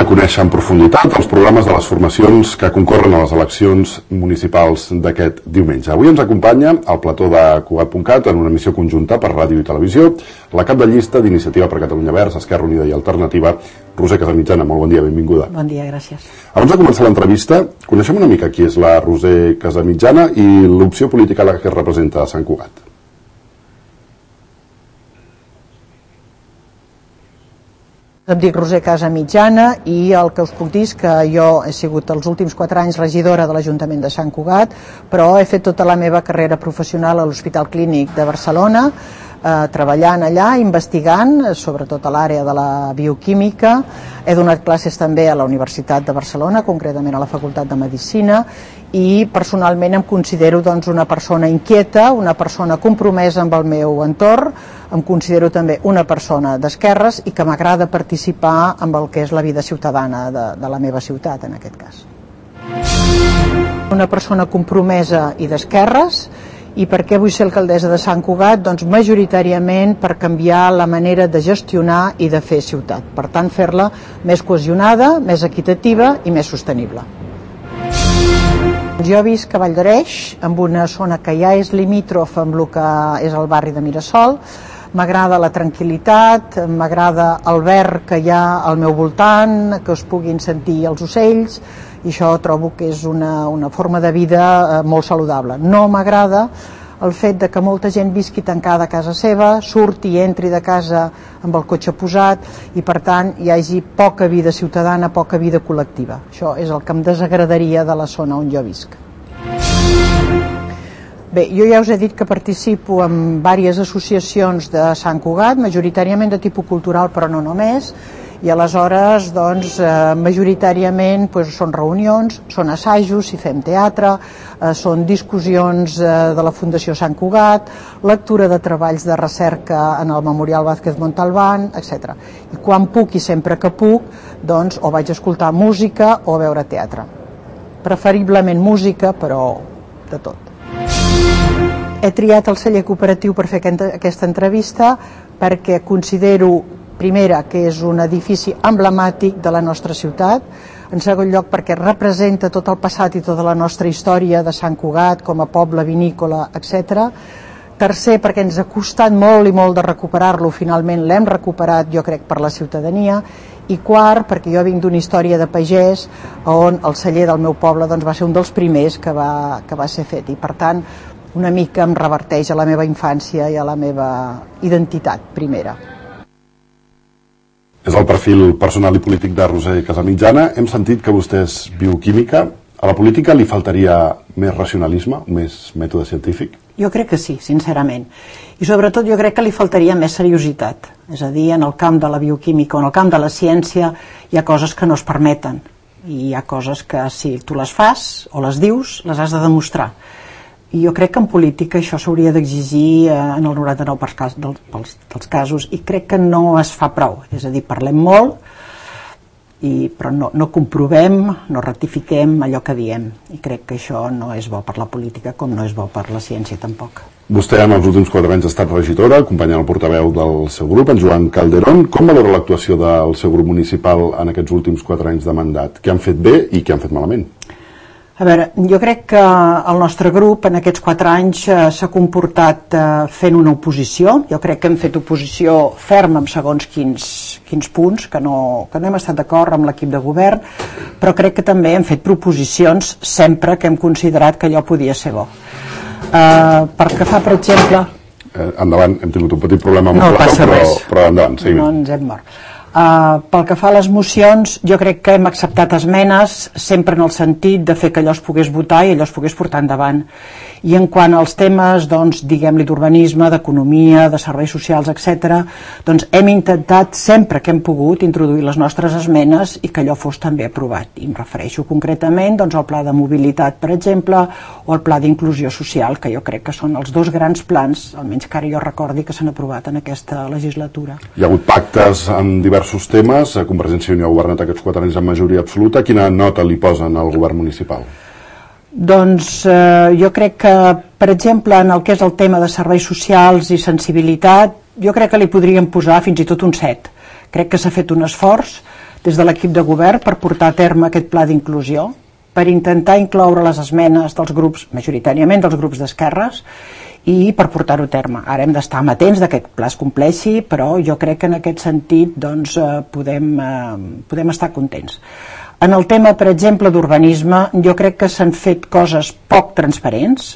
conèixer en profunditat els programes de les formacions que concorren a les eleccions municipals d'aquest diumenge. Avui ens acompanya al plató de Cugat.cat en una emissió conjunta per ràdio i televisió la cap de llista d'Iniciativa per Catalunya Verds, Esquerra Unida i Alternativa, Roser Casamitjana. Molt bon dia, benvinguda. Bon dia, gràcies. Abans de començar l'entrevista, coneixem una mica qui és la Roser Casamitjana i l'opció política a la que representa a Sant Cugat. Em dic Roser Casamitjana i el que us puc dir és que jo he sigut els últims 4 anys regidora de l'Ajuntament de Sant Cugat, però he fet tota la meva carrera professional a l'Hospital Clínic de Barcelona, treballant allà, investigant, sobretot a l'àrea de la bioquímica. He donat classes també a la Universitat de Barcelona, concretament a la Facultat de Medicina, i personalment em considero una persona inquieta, una persona compromesa amb el meu entorn, em considero també una persona d'esquerres i que m'agrada participar amb el que és la vida ciutadana de la meva ciutat, en aquest cas. Una persona compromesa i d'esquerres. I per què vull ser alcaldessa de Sant Cugat? Doncs majoritàriament per canviar la manera de gestionar i de fer ciutat. Per tant, fer-la més cohesionada, més equitativa i més sostenible. Jo visc a Vall d'Areix, en una zona que ja és limítrof amb el que és el barri de Mirasol. M'agrada la tranquil·litat, m'agrada el verd que hi ha al meu voltant, que es puguin sentir els ocells, i això trobo que és una forma de vida molt saludable. No m'agrada el fet de que molta gent visqui tancada a casa seva, surti i entri de casa amb el cotxe posat i per tant hi hagi poca vida ciutadana, poca vida col·lectiva. Això és el que em desagradaria de la zona on jo visc. Bé, jo ja us he dit que participo en diverses associacions de Sant Cugat, majoritàriament de tipus cultural però no només, i aleshores majoritàriament són reunions, són assajos, si fem teatre, són discussions de la Fundació Sant Cugat, lectura de treballs de recerca en el Memorial Vázquez Montalbán, etc. I quan puc i sempre que puc, o vaig escoltar música o veure teatre. Preferiblement música, però de tot. He triat el celler cooperatiu per fer aquesta entrevista perquè considero, primera, que és un edifici emblemàtic de la nostra ciutat, en segon lloc perquè representa tot el passat i tota la nostra història de Sant Cugat com a poble vinícola, etc. Tercer, perquè ens ha costat molt i molt de recuperar-lo, finalment l'hem recuperat, jo crec, per la ciutadania. I quart, perquè jo vinc d'una història de pagès on el celler del meu poble va ser un dels primers que va ser fet, i per tant una mica em reverteix a la meva infància i a la meva identitat primera. És el perfil personal i polític de Roser Casamitjana. Hem sentit que vostè és bioquímica. A la política li faltaria més racionalisme, més mètode científic? Jo crec que sí, sincerament. I sobretot jo crec que li faltaria més seriositat. És a dir, en el camp de la bioquímica o en el camp de la ciència hi ha coses que no es permeten. I hi ha coses que si tu les fas o les dius, les has de demostrar. I jo crec que en política això s'hauria d'exigir en el 99% dels casos, i crec que no es fa prou. És a dir, parlem molt, però no comprovem, no ratifiquem allò que diem, i crec que això no és bo per la política com no és bo per la ciència tampoc. Vostè en els últims 4 anys ha estat regidora, acompanyant el portaveu del seu grup, en Joan Calderón. Com valora l'actuació del seu grup municipal en aquests últims 4 anys de mandat? Què han fet bé i què han fet malament? A veure, jo crec que el nostre grup en aquests 4 anys s'ha comportat fent una oposició. Jo crec que hem fet oposició ferma en segons quins punts, que no hem estat d'acord amb l'equip de govern, però crec que també hem fet proposicions sempre que hem considerat que allò podia ser bo. Pel que fa, per exemple... Endavant, hem tingut un petit problema amb el plau, però endavant, seguim. No ens hem mort. Pel que fa a les mocions, jo crec que hem acceptat esmenes sempre en el sentit de fer que allò es pogués votar i allò es pogués portar endavant. I en quant als temes, diguem-li, d'urbanisme, d'economia, de serveis socials, etc., hem intentat sempre que hem pogut introduir les nostres esmenes i que allò fos també aprovat. I em refereixo concretament al pla de mobilitat, per exemple, o al pla d'inclusió social, que jo crec que són els 2 grans plans, almenys que ara jo recordi, que s'han aprovat en aquesta legislatura. Hi ha hagut pactes en diversos temes. Convergència i Unió ha governat aquests 4 anys amb majoria absoluta. Quina nota li posen al govern municipal? Doncs jo crec que, per exemple, en el que és el tema de serveis socials i sensibilitat, jo crec que li podríem posar fins i tot un 7. Crec que s'ha fet un esforç des de l'equip de govern per portar a terme aquest pla d'inclusió, per intentar incloure les esmenes dels grups, majoritàriament dels grups d'esquerres, i per portar-ho a terme. Ara hem d'estar amatents que aquest pla es compleixi, però jo crec que en aquest sentit doncs, podem estar contents. En el tema, per exemple, d'urbanisme, jo crec que s'han fet coses poc transparents,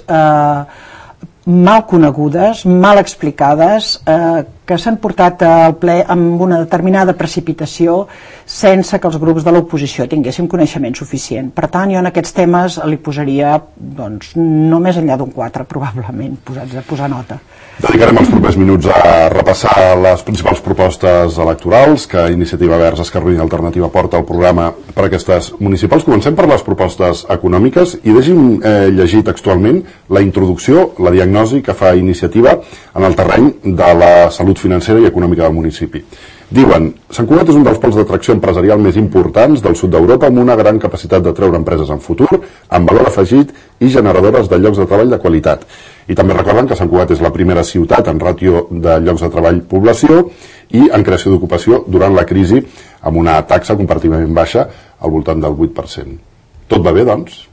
mal conegudes, mal explicades, que s'han portat al ple amb una determinada precipitació sense que els grups de l'oposició tinguéssim coneixement suficient. Per tant, jo en aquests temes li posaria doncs, no més enllà d'un 4, probablement, posats a posar nota. Dedicarem els propers minuts a repassar les principals propostes electorals que Iniciativa Verds, Esquerra Unida i Alternativa porta al programa per aquestes municipals. Comencem per les propostes econòmiques i deixi'm llegir textualment la introducció, la diagnosi que fa Iniciativa en el terreny de la salut financera i econòmica del municipi. Diuen, Sant Cugat és un dels pols d'atracció empresarial més importants del sud d'Europa amb una gran capacitat de treure empreses en futur, amb valor afegit i generadores de llocs de treball de qualitat. I també recorden que Sant Cugat és la primera ciutat en ràtio de llocs de treball població i en creació d'ocupació durant la crisi amb una taxa comparativament baixa al voltant del 8%. Tot va bé, doncs?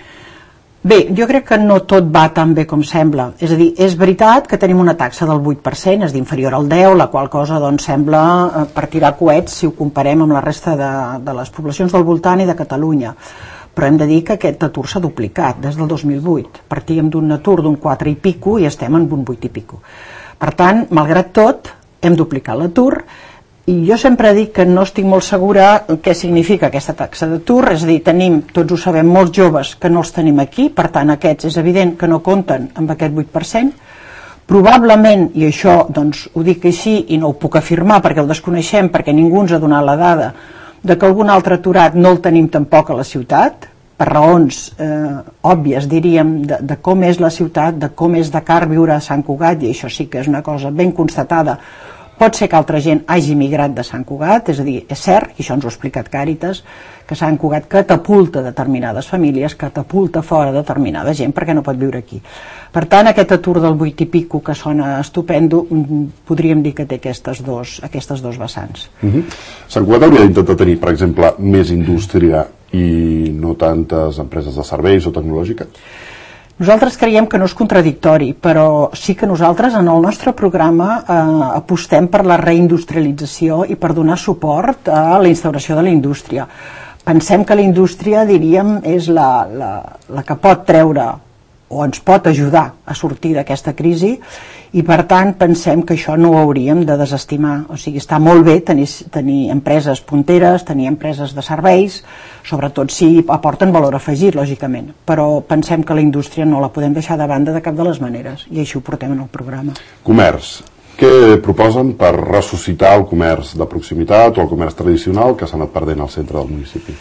Bé, jo crec que no tot va tan bé com sembla. És a dir, és veritat que tenim una taxa del 8%, és d'inferior al 10%, la qual cosa doncs, sembla per tirar coets si ho comparem amb la resta de les poblacions del voltant i de Catalunya. Però hem de dir que aquest atur s'ha duplicat des del 2008. Partíem d'un atur d'un 4 i pico i estem en un 8 i pico. Per tant, malgrat tot, hem duplicat l'atur. I jo sempre dic que no estic molt segura què significa aquesta taxa d'atur, és a dir, tenim, tots ho sabem, molts joves que no els tenim aquí, per tant aquests és evident que no compten amb aquest 8%, probablement, i això doncs, ho dic així i no ho puc afirmar perquè ho desconeixem, perquè ningú ens ha donat la dada de que algun altre aturat no el tenim tampoc a la ciutat, per raons òbvies, diríem, de com és la ciutat, de com és de car viure a Sant Cugat, i això sí que és una cosa ben constatada. Pot ser que altra gent hagi migrat de Sant Cugat, és a dir, és cert, i això ens ho ha explicat Càritas, que Sant Cugat catapulta determinades famílies, catapulta fora determinada gent perquè no pot viure aquí. Per tant, aquest atur del 8 i pico que sona estupendo, podríem dir que té aquestes dos vessants. Sant Cugat hauria d'intentar tenir, per exemple, més indústria i no tantes empreses de serveis o tecnològica? Nosaltres creiem que no és contradictori, però sí que nosaltres en el nostre programa apostem per la reindustrialització i per donar suport a la instauració de la indústria. Pensem que la indústria, diríem, és la que pot treure o ens pot ajudar a sortir d'aquesta crisi i per tant pensem que això no ho hauríem de desestimar. O sigui, està molt bé tenir empreses punteres, tenir empreses de serveis, sobretot si aporten valor afegit, lògicament, però pensem que la indústria no la podem deixar de banda de cap de les maneres i així ho portem en el programa. Comerç. Què proposen per ressuscitar el comerç de proximitat o el comerç tradicional que s'ha anat perdent al centre del municipi?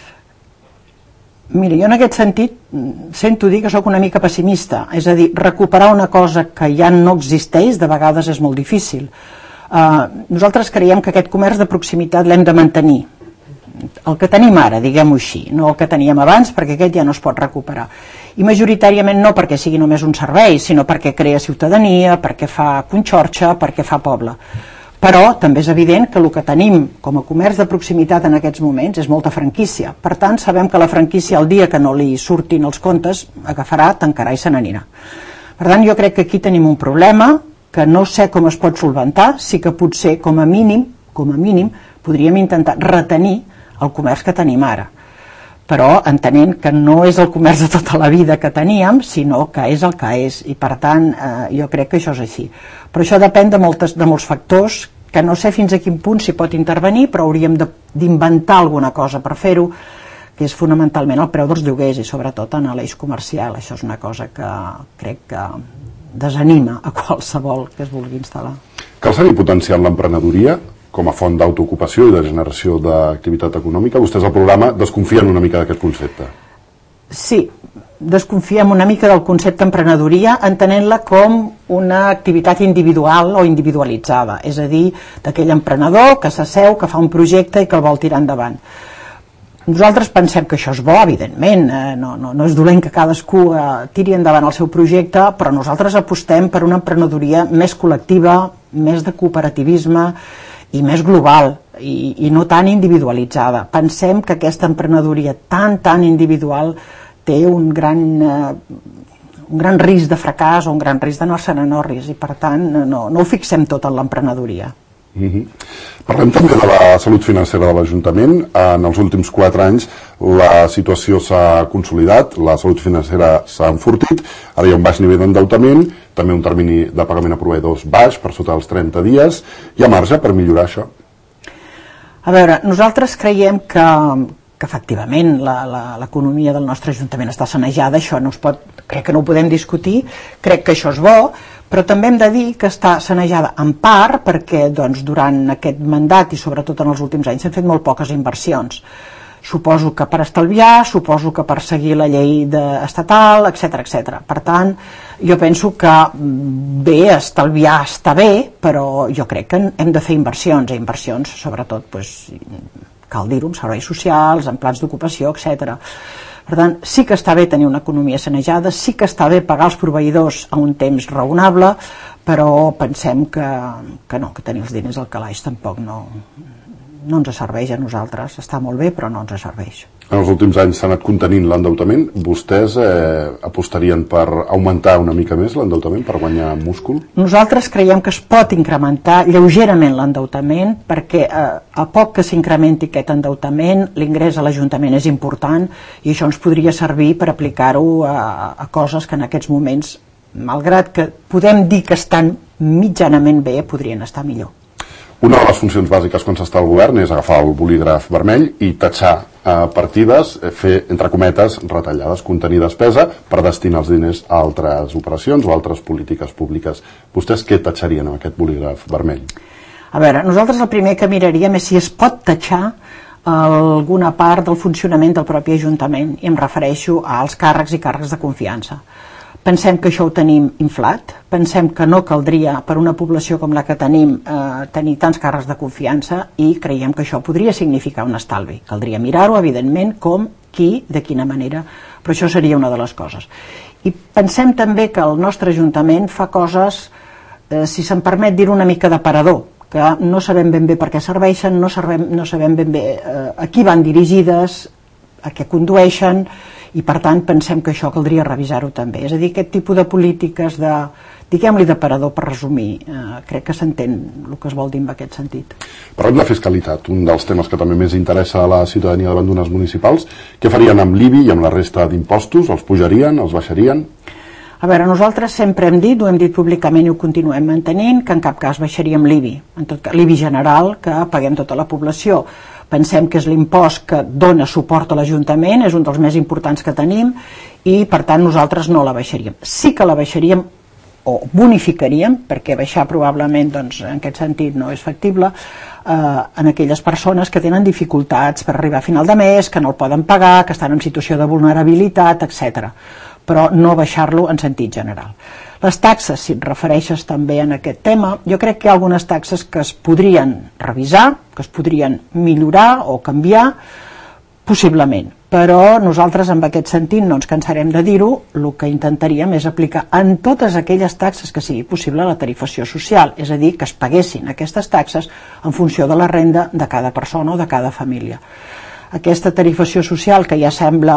Mira, jo en aquest sentit sento dir que sóc una mica pessimista, és a dir, recuperar una cosa que ja no existeix de vegades és molt difícil. Nosaltres creiem que aquest comerç de proximitat l'hem de mantenir, el que tenim ara, diguem-ho així, no el que teníem abans, perquè aquest ja no es pot recuperar. I majoritàriament no perquè sigui només un servei, sinó perquè crea ciutadania, perquè fa conxorxa, perquè fa poble. Però també és evident que el que tenim com a comerç de proximitat en aquests moments és molta franquícia. Per tant, sabem que la franquícia el dia que no li surtin els comptes agafarà, tancarà i se n'anirà. Per tant, jo crec que aquí tenim un problema que no sé com es pot solventar, sí que potser com a mínim, podríem intentar retenir el comerç que tenim ara. Però entenent que no és el comerç de tota la vida que teníem, sinó que és el que és, i per tant jo crec que això és així. Però això depèn de molts factors, que no sé fins a quin punt s'hi pot intervenir, però hauríem d'inventar alguna cosa per fer-ho, que és fonamentalment el preu dels lloguers i sobretot en l'eix comercial. Això és una cosa que crec que desanima a qualsevol que es vulgui instal·lar. Cal seguir potenciant l'emprenedoria com a font d'autoocupació i de generació d'activitat econòmica? Vostès al programa desconfien una mica d'aquest concepte. Sí, desconfiem una mica del concepte emprenedoria entenent-la com una activitat individual o individualitzada, és a dir, d'aquell emprenedor que s'asseu, que fa un projecte i que el vol tirar endavant. Nosaltres pensem que això és bo, evidentment, no és dolent que cadascú tiri endavant el seu projecte, però nosaltres apostem per una emprenedoria més col·lectiva, més de cooperativisme i més global i no tan individualitzada. Pensem que aquesta emprenedoria tan individual té un gran risc de fracàs o un gran risc de no-se'n en orris, i per tant no ho fixem tot en l'emprenedoria. Parlem també de la salut financera de l'Ajuntament. En els últims 4 anys la situació s'ha consolidat, la salut financera s'ha enfortit, ara hi ha un baix nivell d'endeutament, també un termini de pagament a proveïdors baix, per sota dels 30 dies. Hi ha marge per millorar això? A veure, nosaltres creiem que efectivament l'economia del nostre Ajuntament està sanejada, això crec que no ho podem discutir, crec que això és bo, però també hem de dir que està sanejada en part perquè durant aquest mandat i sobretot en els últims anys s'han fet molt poques inversions. Suposo que per estalviar, suposo que per seguir la llei estatal, etc. Per tant, jo penso que bé, estalviar està bé, però jo crec que hem de fer inversions, inversions sobretot, cal dir-ho, en serveis socials, en plans d'ocupació, etc. Per tant, sí que està bé tenir una economia sanejada, sí que està bé pagar els proveïdors a un temps raonable, però pensem que no, que tenir els diners al calaix tampoc no ens serveix a nosaltres. Està molt bé, però no ens serveix. En els últims anys s'ha anat contenint l'endeutament. Vostès apostarien per augmentar una mica més l'endeutament, per guanyar múscul? Nosaltres creiem que es pot incrementar lleugerament l'endeutament, perquè a poc que s'incrementi aquest endeutament, l'ingrés a l'Ajuntament és important i això ens podria servir per aplicar-ho a coses que en aquests moments, malgrat que podem dir que estan mitjanament bé, podrien estar millor. Una de les funcions bàsiques quan s'està al govern és agafar el bolígraf vermell i tatxar partides, fer, entre cometes, retallades, contenir despesa per destinar els diners a altres operacions o altres polítiques públiques. Vostès què tatxarien amb aquest bolígraf vermell? A veure, nosaltres el primer que miraríem és si es pot tatxar alguna part del funcionament del propi Ajuntament, i em refereixo als càrrecs i càrrecs de confiança. Pensem que això ho tenim inflat, pensem que no caldria per una població com la que tenim tenir tants càrrecs de confiança, i creiem que això podria significar un estalvi. Caldria mirar-ho, evidentment, com, qui, de quina manera, però això seria una de les coses. I pensem també que el nostre Ajuntament fa coses, si se'm permet dir una mica d'aparador, que no sabem ben bé per què serveixen, no sabem ben bé a qui van dirigides, a què condueixen, i per tant pensem que això caldria revisar-ho també. És a dir, aquest tipus de polítiques diguem-li d'aparador, per resumir, crec que s'entén el que es vol dir en aquest sentit. Parlem de fiscalitat, un dels temes que també més interessa a la ciutadania davant d'unes municipals. Què farien amb l'IBI i amb la resta d'impostos? Els pujarien, els baixarien? A veure, nosaltres sempre hem dit, ho hem dit públicament i ho continuem mantenint, que en cap cas baixaríem l'IBI, l'IBI general que paguem tota la població. Pensem que és l'impost que dona suport a l'Ajuntament, és un dels més importants que tenim, i per tant nosaltres no la baixaríem. Sí que la baixaríem o bonificaríem, perquè baixar probablement en aquest sentit no és factible, en aquelles persones que tenen dificultats per arribar a final de mes, que no el poden pagar, que estan en situació de vulnerabilitat, etc. Però no baixar-lo en sentit general. Les taxes, si et refereixes també en aquest tema, jo crec que hi ha algunes taxes que es podrien revisar, que es podrien millorar o canviar, possiblement. Però nosaltres en aquest sentit no ens cansarem de dir-ho, el que intentaríem és aplicar en totes aquelles taxes que sigui possible la tarifació social, és a dir, que es paguessin aquestes taxes en funció de la renda de cada persona o de cada família. Aquesta tarifació social que ja sembla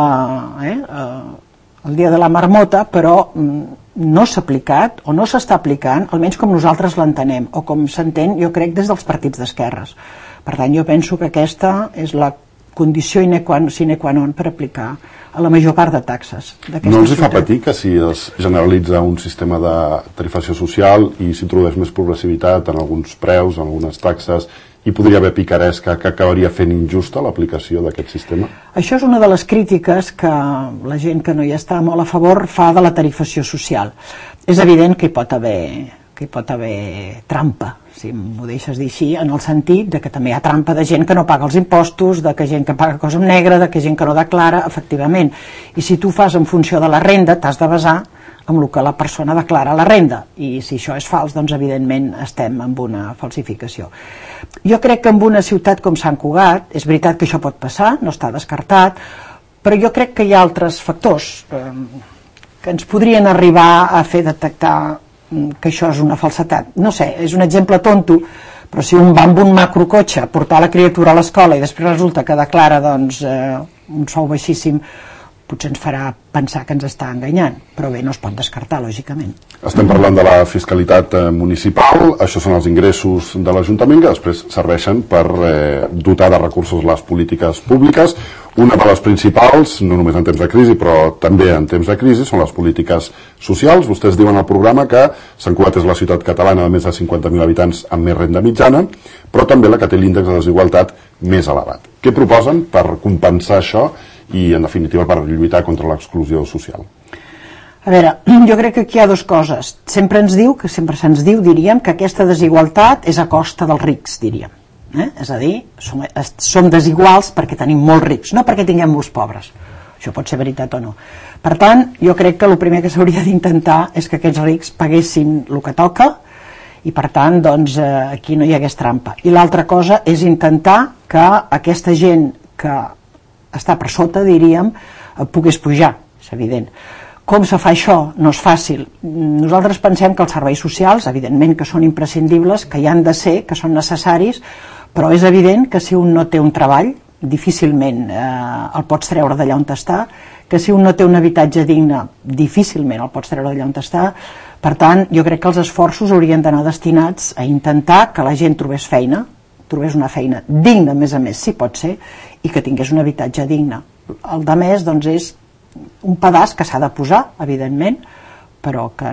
el dia de la marmota, però no s'ha aplicat o no s'està aplicant, almenys com nosaltres l'entenem, o com s'entén, jo crec, des dels partits d'esquerres. Per tant, jo penso que aquesta és la condició sine qua non per aplicar a la major part de taxes. No els fa patir que si es generalitza un sistema de tarifació social i s'introdueix més progressivitat en alguns preus, en algunes taxes, i podria haver picaresca que acabaria fent injusta l'aplicació d'aquest sistema? Això és una de les crítiques que la gent que no hi està molt a favor fa de la tarifació social. És evident que hi pot haver trampa, si m'ho deixes dir així, en el sentit de que també hi ha trampa de gent que no paga els impostos, de que gent que paga cosa en negre, de que gent que no declara, efectivament. I si tu fas en funció de la renda, t'has de basar amb el que la persona declara la renda, i si això és fals, doncs evidentment estem amb una falsificació. Jo crec que en una ciutat com Sant Cugat, és veritat que això pot passar, no està descartat, però jo crec que hi ha altres factors que ens podrien arribar a fer detectar que això és una falsedat. No sé, és un exemple tonto, però si un va amb un macrocotxe a portar la criatura a l'escola i després resulta que declara un sou baixíssim, potser ens farà pensar que ens està enganyant, però bé, no es pot descartar, lògicament. Estem parlant de la fiscalitat municipal, això són els ingressos de l'Ajuntament que després serveixen per dotar de recursos les polítiques públiques. Una de les principals, no només en temps de crisi, però també en temps de crisi, són les polítiques socials. Vostès diuen al programa que Sant Cugat és la ciutat catalana de més de 50.000 habitants amb més renda mitjana, però també la que té l'índex de desigualtat més elevat. Què proposen per compensar això i, en definitiva, per lluitar contra l'exclusió social? A veure, jo crec que aquí hi ha dues coses. Sempre se'ns diu, diríem, que aquesta desigualtat és a costa dels rics, diríem. És a dir, som desiguals perquè tenim molts rics, no perquè tinguem molts pobres. Això pot ser veritat o no. Per tant, jo crec que el primer que s'hauria d'intentar és que aquests rics paguessin el que toca i, per tant, doncs, aquí no hi hagués trampa. I l'altra cosa és intentar que aquesta gent que està per sota, diríem, pogués pujar, és evident. Com se fa això? No és fàcil. Nosaltres pensem que els serveis socials, evidentment que són imprescindibles, que hi han de ser, que són necessaris, però és evident que si un no té un treball, difícilment el pots treure d'allà on està, que si un no té un habitatge digne, difícilment el pots treure d'allà on està. Per tant, jo crec que els esforços haurien d'anar destinats a intentar que la gent trobés feina, trobés una feina digna, a més, si pot ser, i que tingués un habitatge digne. El de més, doncs, és un pedaç que s'ha de posar, evidentment, però que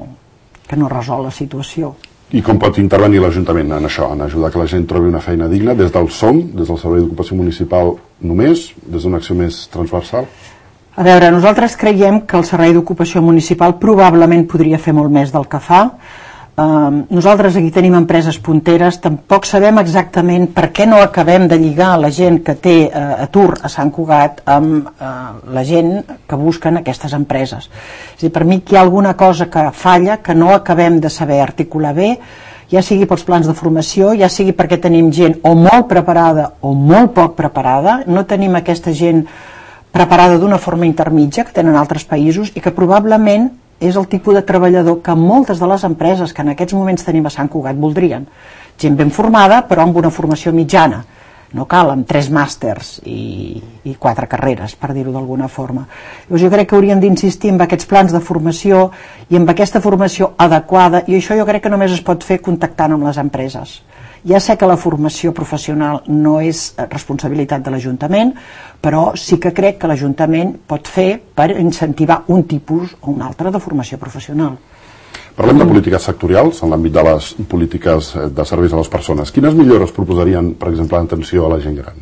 no resol la situació. I com pot intervenir l'Ajuntament en això, en ajudar que la gent trobi una feina digna, des del SOM, des del Servei d'Ocupació Municipal només, des d'una acció més transversal? A veure, nosaltres creiem que el Servei d'Ocupació Municipal probablement podria fer molt més del que fa. Nosaltres aquí tenim empreses punteres, tampoc sabem exactament per què no acabem de lligar la gent que té atur a Sant Cugat amb la gent que busquen aquestes empreses. És a dir, per mi hi ha alguna cosa que falla, que no acabem de saber articular bé, ja sigui pels plans de formació, ja sigui perquè tenim gent o molt preparada o molt poc preparada, no tenim aquesta gent preparada d'una forma intermitja que tenen altres països i que probablement és el tipus de treballador que moltes de les empreses que en aquests moments tenim a Sant Cugat voldrien. Gent ben formada, però amb una formació mitjana. No cal amb 3 màsters i 4 carreres, per dir-ho d'alguna forma. Llavors jo crec que hauríem d'insistir en aquests plans de formació i en aquesta formació adequada, i això jo crec que només es pot fer contactant amb les empreses. Ja sé que la formació professional no és responsabilitat de l'Ajuntament, però sí que crec que l'Ajuntament pot fer per incentivar un tipus o un altre de formació professional. Parlem de polítiques sectorials en l'àmbit de les polítiques de serveis a les persones. Quines millores proposarien, per exemple, l'atenció a la gent gran?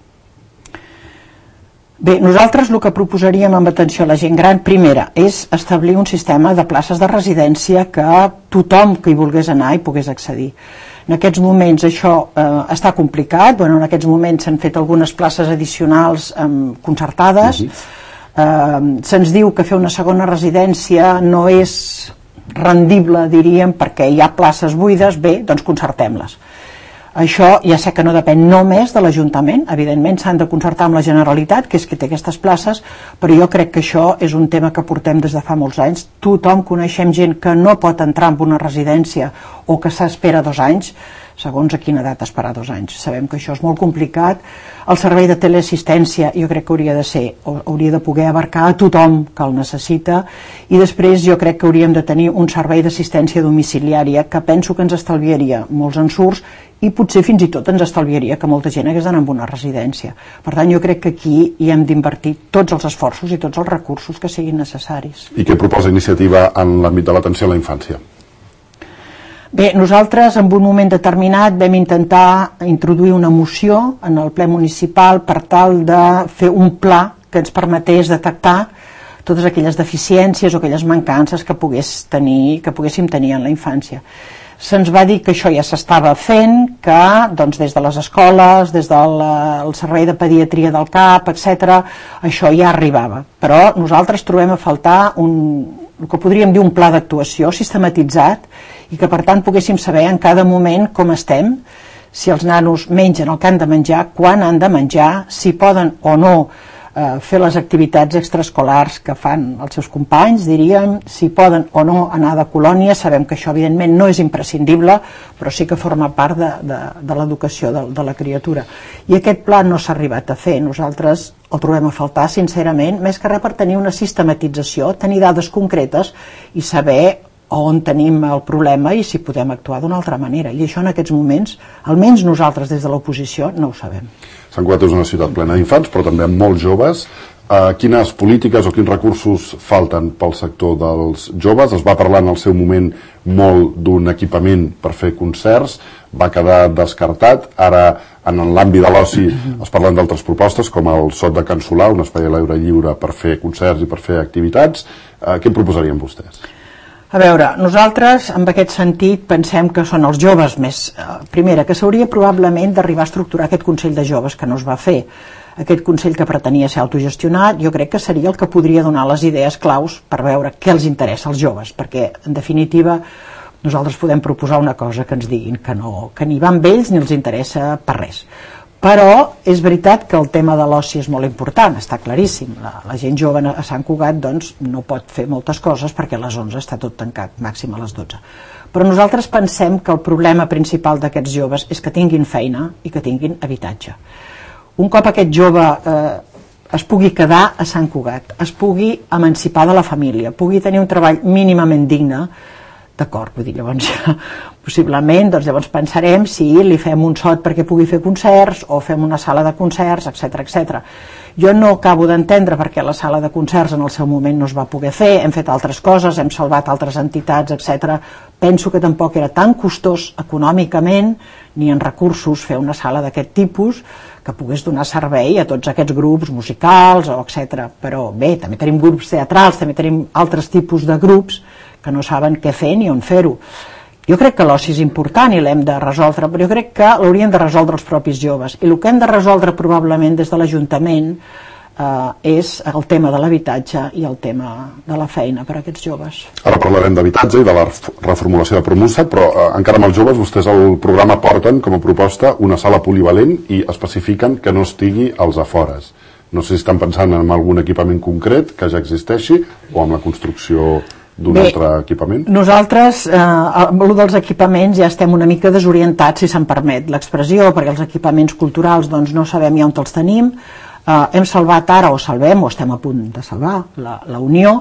Bé, nosaltres el que proposaríem amb atenció a la gent gran, primera, és establir un sistema de places de residència que tothom que hi volgués anar hi pogués accedir. En aquests moments això està complicat, en aquests moments s'han fet algunes places addicionals concertades, se'ns diu que fer una segona residència no és rendible, diríem, perquè hi ha places buides, bé, doncs concertem-les. Això ja sé que no depèn només de l'Ajuntament, evidentment s'han de concertar amb la Generalitat, que és qui té aquestes places, però jo crec que això és un tema que portem des de fa molts anys. Tothom coneixem gent que no pot entrar en una residència o que s'espera 2 anys, segons a quina edat esperar 2 anys. Sabem que això és molt complicat. El servei de teleassistència jo crec que hauria de poder abarcar a tothom que el necessita, i després jo crec que hauríem de tenir un servei d'assistència domiciliària que penso que ens estalviaria molts ensurts i potser fins i tot ens estalviaria que molta gent hagués d'anar a una residència. Per tant, jo crec que aquí hi hem d'invertir tots els esforços i tots els recursos que siguin necessaris. I què proposa Iniciativa en l'àmbit de l'atenció a la infància? Bé, nosaltres en un moment determinat vam intentar introduir una moció en el ple municipal per tal de fer un pla que ens permetés detectar totes aquelles deficiències o aquelles mancances que poguéssim tenir en la infància. Se'ns va dir que això ja s'estava fent, que doncs, des de les escoles, des del servei de pediatria del CAP, etc., això ja arribava. Però nosaltres trobem a faltar el que podríem dir un pla d'actuació sistematitzat i que per tant poguéssim saber en cada moment com estem, si els nanos mengen el que han de menjar, quan han de menjar, si poden o no fer les activitats extraescolars que fan els seus companys, diríem, si poden o no anar de colònia. Sabem que això evidentment no és imprescindible, però sí que forma part de l'educació de la criatura. I aquest pla no s'ha arribat a fer. Nosaltres el trobem a faltar, sincerament, més que res per tenir una sistematització, tenir dades concretes i saber on tenim el problema i si podem actuar d'una altra manera. I això en aquests moments, almenys nosaltres des de l'oposició, no ho sabem. Sant Cugat és una ciutat plena d'infants, però també amb molts joves. Quines polítiques o quins recursos falten pel sector dels joves? Es va parlar en el seu moment molt d'un equipament per fer concerts, va quedar descartat. Ara, en l'àmbit de l'oci, es parlen d'altres propostes, com el Sot de Can Solà, un espai a l'aire lliure per fer concerts i per fer activitats. Què en proposarien vostès? A veure, nosaltres, en aquest sentit, pensem que són els joves més... Primera, que s'hauria probablement d'arribar a estructurar aquest Consell de Joves, que no es va fer. Aquest Consell que pretenia ser autogestionat, jo crec que seria el que podria donar les idees claus per veure què els interessa als joves, perquè, en definitiva, nosaltres podem proposar una cosa que ens diguin que no, que ni va amb ells ni els interessa per res. Però és veritat que el tema de l'oci és molt important, està claríssim. La gent jove a Sant Cugat doncs, no pot fer moltes coses perquè a les 11 està tot tancat, màxim a les 12. Però nosaltres pensem que el problema principal d'aquests joves és que tinguin feina i que tinguin habitatge. Un cop aquest jove es pugui quedar a Sant Cugat, es pugui emancipar de la família, pugui tenir un treball mínimament digne, d'acord, vull dir, llavors possiblement doncs llavors pensarem si li fem un sot perquè pugui fer concerts o fem una sala de concerts, etc etc. Jo no acabo d'entendre perquè la sala de concerts en el seu moment no es va poder fer, hem fet altres coses, hem salvat altres entitats, etc. Penso que tampoc era tan costós econòmicament ni en recursos fer una sala d'aquest tipus que pogués donar servei a tots aquests grups musicals o etc. Però bé, també tenim grups teatrals, també tenim altres tipus de grups que no saben què fer ni on fer-ho. Jo crec que l'oci és important i l'hem de resoldre, però jo crec que l'haurien de resoldre els propis joves. I el que hem de resoldre probablement des de l'Ajuntament és el tema de l'habitatge i el tema de la feina per a aquests joves. Ara parlarem d'habitatge i de la reformulació de Promusa, però encara amb els joves vostès al programa porten com a proposta una sala polivalent i especifiquen que no estigui als afores. No sé si estan pensant en algun equipament concret que ja existeixi o en la construcció d'un altre equipament? Nosaltres, el dels equipaments ja estem una mica desorientats, si se'n permet l'expressió, perquè els equipaments culturals doncs, no sabem ja on els tenim. Hem salvat ara, o salvem, o estem a punt de salvar, la Unió.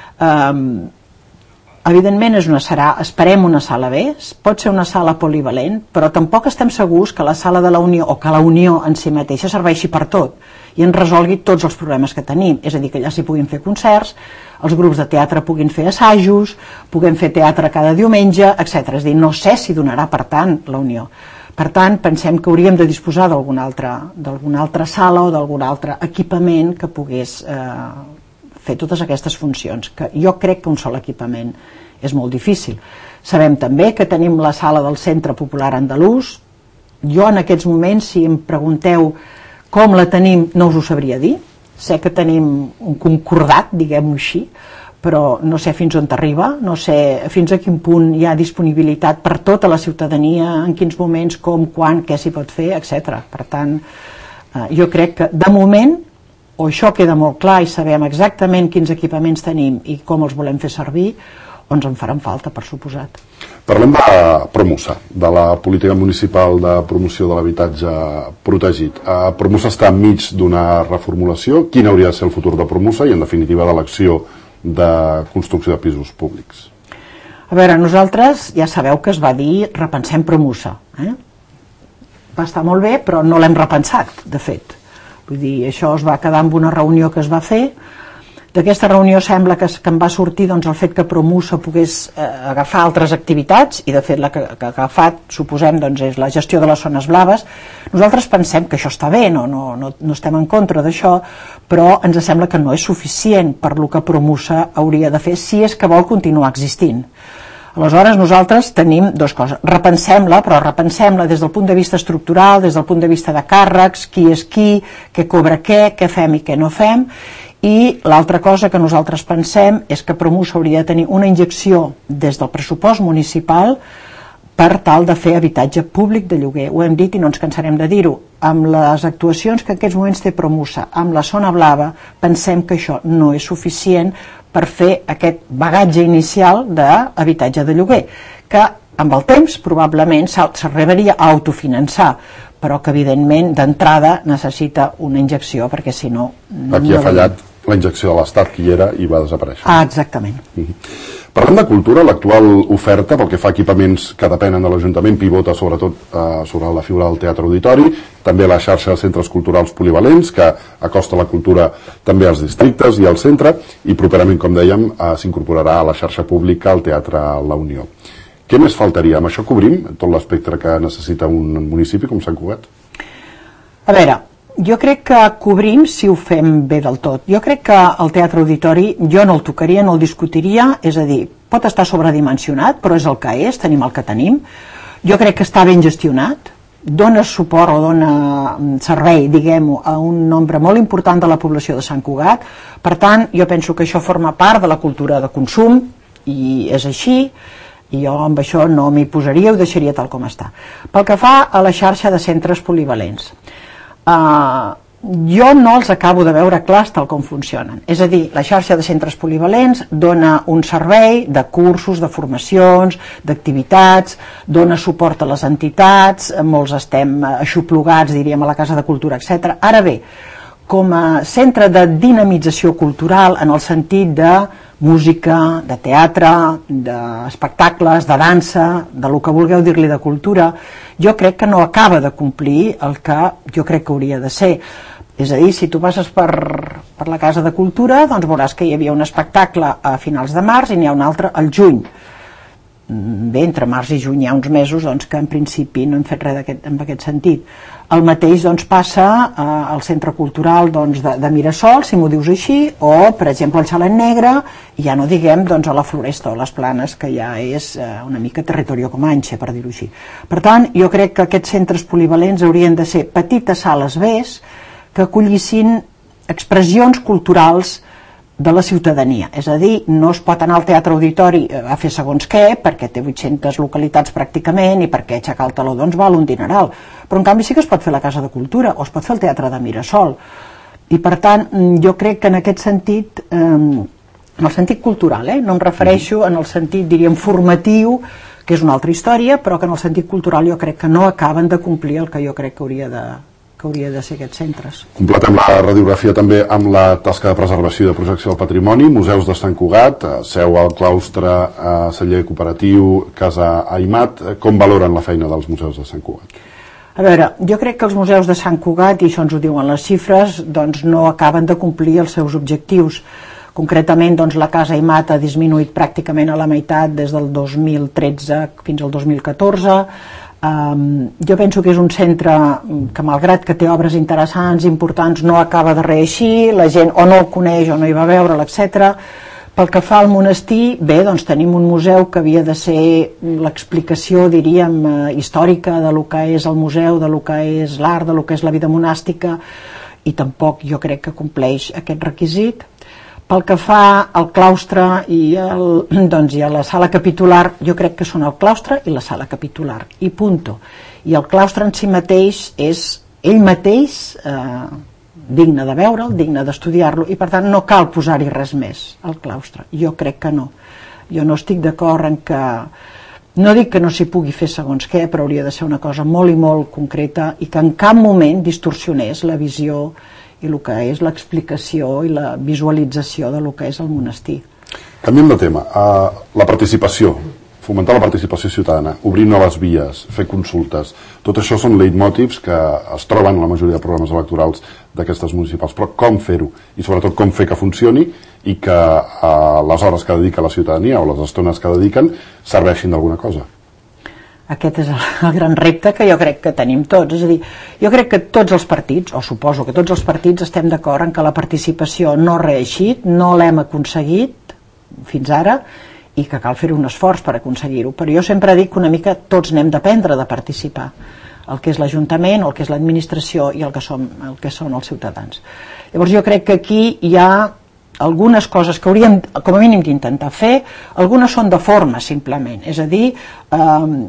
Evidentment esperem una sala B, pot ser una sala polivalent, però tampoc estem segurs que la sala de la Unió o que la Unió en si mateixa serveixi per tot i ens resolgui tots els problemes que tenim, és a dir, que allà s'hi puguin fer concerts, els grups de teatre puguin fer assajos, puguem fer teatre cada diumenge, etc. És a dir, no sé si donarà per tant la Unió. Per tant, pensem que hauríem de disposar d'alguna altra sala o d'algun altre equipament que pogués fer totes aquestes funcions, que jo crec que un sol equipament és molt difícil. Sabem també que tenim la sala del Centre Popular Andalús. Jo en aquests moments, si em pregunteu com la tenim, no us ho sabria dir. Sé que tenim un concordat, diguem-ho així, però no sé fins on t'arriba, no sé fins a quin punt hi ha disponibilitat per tota la ciutadania, en quins moments, com, quan, què s'hi pot fer, etc. Per tant, jo crec que de moment o això queda molt clar i sabem exactament quins equipaments tenim i com els volem fer servir, o ens en faran falta, per suposat. Parlem de Promusa, de la política municipal de promoció de l'habitatge protegit. Promusa està enmig d'una reformulació. Quin hauria de ser el futur de Promusa i, en definitiva, de l'acció de construcció de pisos públics? A veure, nosaltres ja sabeu que es va dir repensem Promusa. Va estar molt bé, però no l'hem repensat, de fet. Vull dir, això es va quedar en una reunió que es va fer. D'aquesta reunió sembla que en va sortir doncs, el fet que Promusa pogués agafar altres activitats, i de fet la que ha agafat, suposem, doncs, és la gestió de les zones blaves. Nosaltres pensem que això està bé, no estem en contra d'això, però ens sembla que no és suficient per lo que Promusa hauria de fer si és que vol continuar existint. Aleshores, nosaltres tenim dues coses. Repensem-la, però repensem-la des del punt de vista estructural, des del punt de vista de càrrecs, qui és qui cobra què fem i què no fem. I l'altra cosa que nosaltres pensem és que Promusa hauria de tenir una injecció des del pressupost municipal per tal de fer habitatge públic de lloguer. Ho hem dit i no ens cansarem de dir-ho. Amb les actuacions que en aquests moments té Promusa, amb la zona blava, pensem que això no és suficient per fer aquest bagatge inicial d'habitatge de lloguer, que amb el temps probablement s'arribaria a autofinançar, però que evidentment d'entrada necessita una injecció, perquè si no... Aquí ha fallat la injecció de l'Estat, que hi era i va desaparèixer. Exactament. Parlant de cultura, l'actual oferta pel que fa a equipaments que depenen de l'Ajuntament pivota sobretot sobre la figura del teatre auditori, també la xarxa de centres culturals polivalents, que acosta la cultura també als districtes i al centre, i properament, com dèiem, s'incorporarà a la xarxa pública al Teatre La Unió. Què més faltaria? Amb això cobrim tot l'espectre que necessita un municipi com Sant Cugat? A veure, jo crec que cobrim si ho fem bé del tot. Jo crec que el teatre auditori jo no el tocaria, no el discutiria, és a dir, pot estar sobredimensionat, però és el que és, tenim el que tenim. Jo crec que està ben gestionat, dona suport o dona servei, diguem-ho, a un nombre molt important de la població de Sant Cugat. Per tant, jo penso que això forma part de la cultura de consum, i és així, i jo amb això no m'hi posaria, ho deixaria tal com està. Pel que fa a la xarxa de centres polivalents, jo no els acabo de veure clars tal com funcionen. És a dir, la xarxa de centres polivalents dona un servei de cursos, de formacions, d'activitats, dona suport a les entitats, molts estem aixoplugats, diríem, a la Casa de Cultura, etc. Ara bé, com a centre de dinamització cultural, en el sentit de música, de teatre, d'espectacles, de dansa, de lo que vulgueu dir-li de cultura, jo crec que no acaba de complir el que jo crec que hauria de ser. És a dir, si tu passes per la Casa de Cultura, doncs veuràs que hi havia un espectacle a finals de març i n'hi ha un altre al juny. Bé, entre març i juny hi ha uns mesos doncs, que en principi no hem fet res en aquest sentit. El mateix doncs, passa al Centre Cultural doncs, de Mirasol, si m'ho dius així, o, per exemple, al Xalet Negre, i ja no diguem doncs, a la Floresta o les Planes, que ja és una mica territorio comanche, per dir-ho així. Per tant, jo crec que aquests centres polivalents haurien de ser petites sales bes que acollissin expressions culturals de la ciutadania, és a dir, no es pot anar al teatre auditori a fer segons què, perquè té 800 localitats pràcticament i perquè aixecar el taló doncs val un dineral, però en canvi sí que es pot fer la Casa de Cultura o es pot fer el Teatre de Mirasol, i per tant jo crec que en aquest sentit, en el sentit cultural, no em refereixo en el sentit, diríem, formatiu, que és una altra història, però que en el sentit cultural jo crec que no acaben de complir el que jo crec que hauria de ser aquests centres. Completem la radiografia també amb la tasca de preservació i de projecció del patrimoni, museus de Sant Cugat, seu al claustre, celler cooperatiu, Casa Aimat. Com valoren la feina dels museus de Sant Cugat? A veure, jo crec que els museus de Sant Cugat, i això ens ho diuen les xifres, doncs no acaben de complir els seus objectius. Concretament, doncs, la Casa Aimat ha disminuït pràcticament a la meitat des del 2013 fins al 2014. Jo penso que és un centre que, malgrat que té obres interessants, importants, no acaba de reeixir, la gent o no el coneix o no hi va veure'l, etc. Pel que fa al monestir, bé, doncs tenim un museu que havia de ser l'explicació, diríem, històrica de lo que és el museu, de lo que és l'art, de lo que és la vida monàstica, i tampoc jo crec que compleix aquest requisit. Pel que fa al claustre i a la sala capitular, jo crec que són el claustre i la sala capitular, i punto. I el claustre en si mateix és ell mateix digne de veure'l, digne d'estudiar-lo, i per tant no cal posar-hi res més al claustre. Jo crec que no. Jo no estic d'acord en que... No dic que no s'hi pugui fer segons què, però hauria de ser una cosa molt i molt concreta i que en cap moment distorsionés la visió i el que és l'explicació i la visualització de lo que és el monestir. Canviem de tema. La participació, fomentar la participació ciutadana, obrir noves vies, fer consultes, tot això són leitmotivs que es troben en la majoria de programes electorals d'aquestes municipals, però com fer-ho? I sobretot com fer que funcioni i que les hores que dedica la ciutadania o les estones que dediquen serveixin d'alguna cosa. Aquest és el gran repte que jo crec que tenim tots. És a dir, jo crec que tots els partits, o suposo que tots els partits estem d'acord en que la participació no ha reeixit, no l'hem aconseguit fins ara i que cal fer un esforç per aconseguir-ho. Però jo sempre dic que una mica tots n'hem d'aprendre de participar, el que és l'Ajuntament, el que és l'administració i el que són els ciutadans. Llavors jo crec que aquí hi ha algunes coses que hauríem com a mínim d'intentar fer, algunes són de forma simplement, és a dir,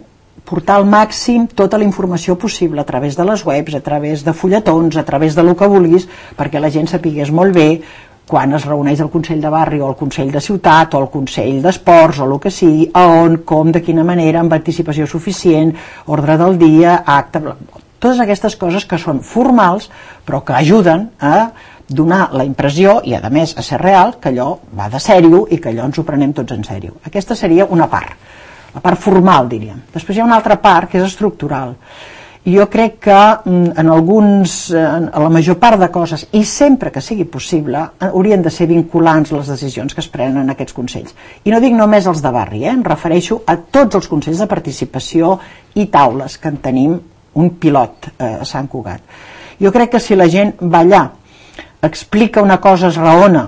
portar al màxim tota la informació possible a través de les webs, a través de fulletons, a través de lo que vulguis, perquè la gent sapigués molt bé quan es reuneix el Consell de Barri o el Consell de Ciutat o el Consell d'Esports o el que sigui, on, com, de quina manera, amb anticipació suficient, ordre del dia, acte... Totes aquestes coses que són formals però que ajuden a donar la impressió, i a més a ser real, que allò va de sèrio i que allò ens ho prenem tots en sèrio. Aquesta seria una part, la part formal, diríem. Després hi ha una altra part que és estructural. I jo crec que en la major part de coses, i sempre que sigui possible, haurien de ser vinculants les decisions que es prenen en aquests consells. I no dic només els de barri, em refereixo a tots els consells de participació i taules que en tenim un pilot a Sant Cugat. Jo crec que si la gent va allà, explica una cosa, es raona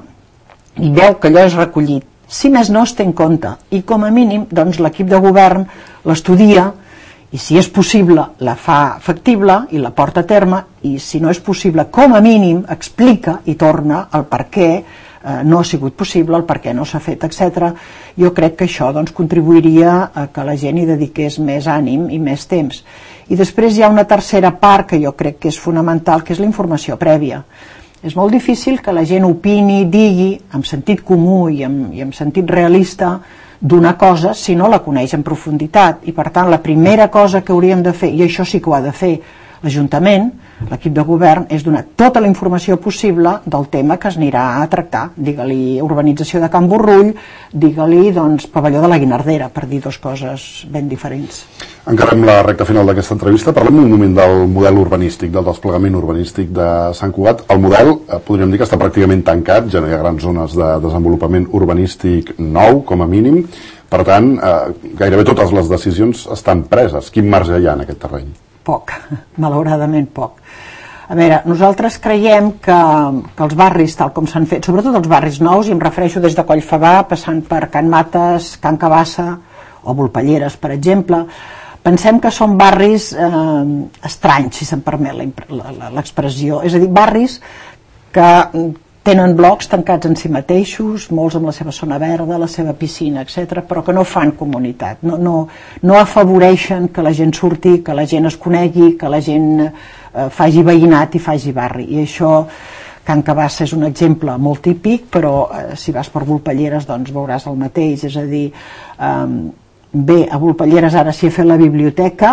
i veu que allò és recollit, si més no es té en compte, i com a mínim doncs, l'equip de govern l'estudia i si és possible la fa factible i la porta a terme, i si no és possible com a mínim explica i torna el per què no ha sigut possible, el per què no s'ha fet, etc. Jo crec que això doncs, contribuiria a que la gent hi dediqués més ànim i més temps. I després hi ha una tercera part que jo crec que és fonamental, que és la informació prèvia. És molt difícil que la gent opini, digui, amb sentit comú i amb sentit realista, d'una cosa si no la coneix en profunditat. I per tant, la primera cosa que hauríem de fer, i això sí que ho ha de fer l'Ajuntament, l'equip de govern, és donar tota la informació possible del tema que es anirà a tractar. Digue-li urbanització de Can Borrull, digue-li doncs, pavelló de la Guinardera, per dir dues coses ben diferents. Encarem la recta final d'aquesta entrevista. Parlem un moment del model urbanístic, del desplegament urbanístic de Sant Cugat. El model, podríem dir que està pràcticament tancat, ja no hi ha grans zones de desenvolupament urbanístic nou, com a mínim. Per tant, gairebé totes les decisions estan preses. Quin marge hi ha en aquest terreny? Poc, malauradament poc. A veure, nosaltres creiem que els barris, tal com s'han fet, sobretot els barris nous, i em refereixo des de Collfabà, passant per Can Mates, Can Cabassa o Volpelleres, per exemple, pensem que són barris estranys, si se'm permet l'expressió, és a dir, barris que tenen blocs tancats en si mateixos, molts amb la seva zona verda, la seva piscina, etc., però que no fan comunitat, no afavoreixen que la gent surti, que la gent es conegui, que la gent faci veïnat i faci barri. I això, Can Cabassa és un exemple molt típic, però si vas per Volpelleres doncs veuràs el mateix, és a dir, bé, a Volpelleres ara s'hi ha fet la biblioteca,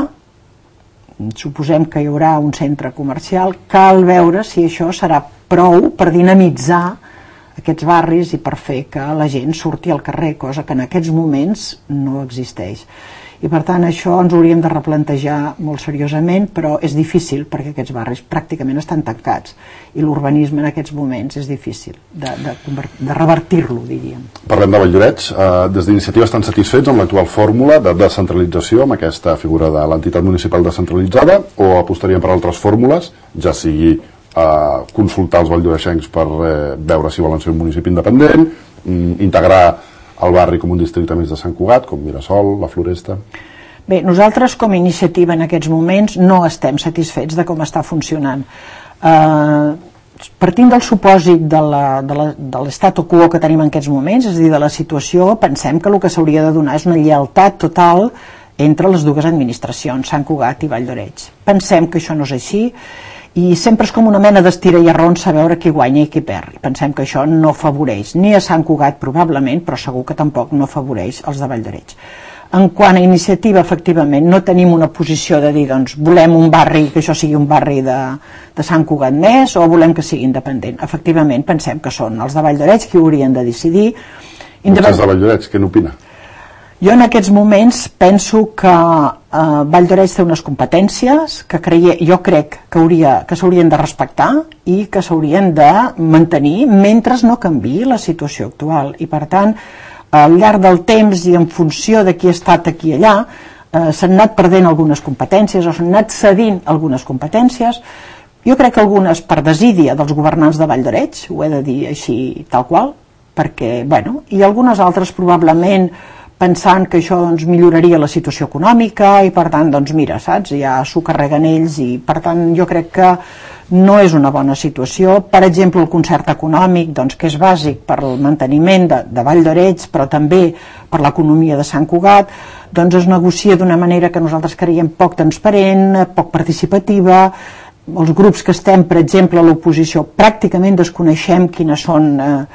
suposem que hi haurà un centre comercial, cal veure si això serà prou per dinamitzar aquests barris i per fer que la gent surti al carrer, cosa que en aquests moments no existeix. I per tant això ens hauríem de replantejar molt seriosament, però és difícil perquè aquests barris pràcticament estan tancats i l'urbanisme en aquests moments és difícil de revertir-lo, diríem. Parlem de Valldoreix. Des d'Iniciativa estan satisfets amb l'actual fòrmula de descentralització, amb aquesta figura de l'entitat municipal descentralitzada, o apostarien per altres fórmules, ja sigui consultar els valldoreixencs per veure si volen ser un municipi independent, integrar el barri com un districte més de Sant Cugat, com Mirasol, la Floresta? Bé, nosaltres com a iniciativa en aquests moments no estem satisfets de com està funcionant. Partint del supòsit de l'statu quo que tenim en aquests moments, és a dir, de la situació, pensem que el que s'hauria de donar és una lleialtat total entre les dues administracions, Sant Cugat i Valldoreix. Pensem que això no és així, i sempre és com una mena d'estira i arronsa a veure qui guanya i qui perd. Pensem que això no afavoreix ni a Sant Cugat probablement, però segur que tampoc no afavoreix els de Valldoreix. En quant a iniciativa, efectivament, no tenim una posició de dir, doncs, volem un barri, que això sigui un barri de Sant Cugat més, o volem que sigui independent. Efectivament, pensem que són els de Valldoreix qui ho haurien de decidir. Vostès de Valldoreix, què n'opina? Jo en aquests moments penso que Valldoreix té unes competències que jo crec que s'haurien de respectar i que s'haurien de mantenir mentre no canviï la situació actual. I per tant, al llarg del temps i en funció de qui ha estat aquí i allà, s'han anat perdent algunes competències o s'han anat cedint algunes competències. Jo crec que algunes per desídia dels governants de Valldoreix, ho he de dir així tal qual, perquè, bueno, i algunes altres probablement pensant que això doncs, milloraria la situació econòmica i per tant, doncs mira, saps? Ja s'ho carreguen ells i per tant jo crec que no és una bona situació. Per exemple, el concert econòmic, doncs, que és bàsic per al manteniment de Vall d'Oreig, però també per l'economia de Sant Cugat, doncs es negocia d'una manera que nosaltres creiem poc transparent, poc participativa. Els grups que estem, per exemple, a l'oposició, pràcticament desconeixem quines són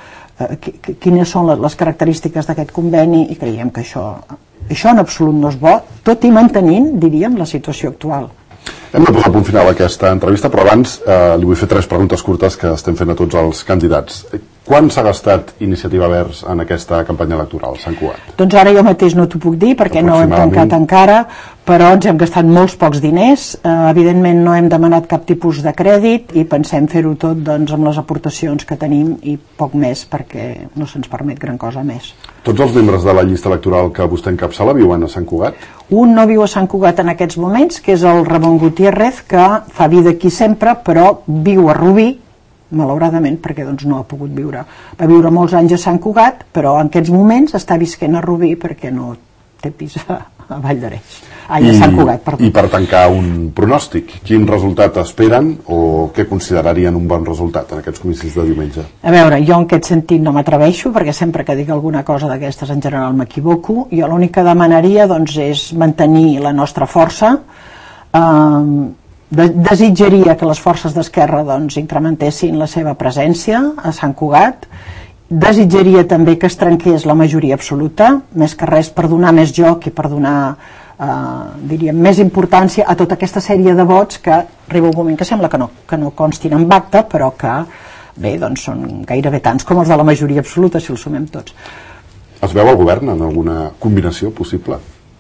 les característiques d'aquest conveni i creiem que això en absolut no és bo, tot i mantenint, diríem, la situació actual. Hem de posar punt final a aquesta entrevista, però abans li vull fer 3 preguntes curtes que estem fent a tots els candidats. Quan s'ha gastat Iniciativa Verds en aquesta campanya electoral, Sant Cugat? Doncs ara jo mateix no t'ho puc dir perquè no hem tancat encara, però ens hem gastat molts pocs diners. Evidentment no hem demanat cap tipus de crèdit i pensem fer-ho tot doncs, amb les aportacions que tenim i poc més perquè no se'ns permet gran cosa més. Tots els membres de la llista electoral que vostè encapçala viuen a Sant Cugat? Un no viu a Sant Cugat en aquests moments, que és el Ramon Gutiérrez, que fa vida aquí sempre, però viu a Rubí, malauradament, perquè doncs, no ha pogut viure. Va viure molts anys a Sant Cugat, però en aquests moments està visquent a Rubí perquè no té pis a Vall d'Oreig. A Sant Cugat, perdó. I per tancar un pronòstic, quin resultat esperen o què considerarien un bon resultat en aquests comicis de diumenge? A veure, jo en aquest sentit no m'atreveixo perquè sempre que dic alguna cosa d'aquestes en general m'equivoco. Jo l'únic que demanaria doncs, és mantenir la nostra força. Desitjaria que les forces d'esquerra doncs, incrementessin la seva presència a Sant Cugat. Desitjaria també que es trenqués la majoria absoluta, més que res per donar més joc i per donar diríem, més importància a tota aquesta sèrie de vots que arriba un moment que sembla que no constin en acta, però que bé, doncs són gairebé tants com els de la majoria absoluta si els sumem tots. Es veu el govern en alguna combinació possible?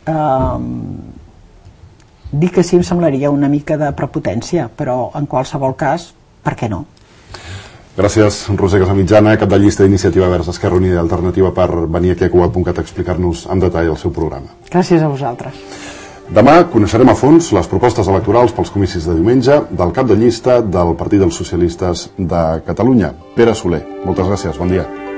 Dir que sí em semblaria una mica de prepotència, però en qualsevol cas, per què no? Gràcies, Roser Casamitjana, cap de llista d'Iniciativa Verds Esquerra Unida i Alternativa, per venir aquí a Cugat.cat a explicar-nos en detall el seu programa. Gràcies a vosaltres. Demà coneixerem a fons les propostes electorals pels comicis de diumenge del cap de llista del Partit dels Socialistes de Catalunya, Pere Soler. Moltes gràcies, bon dia.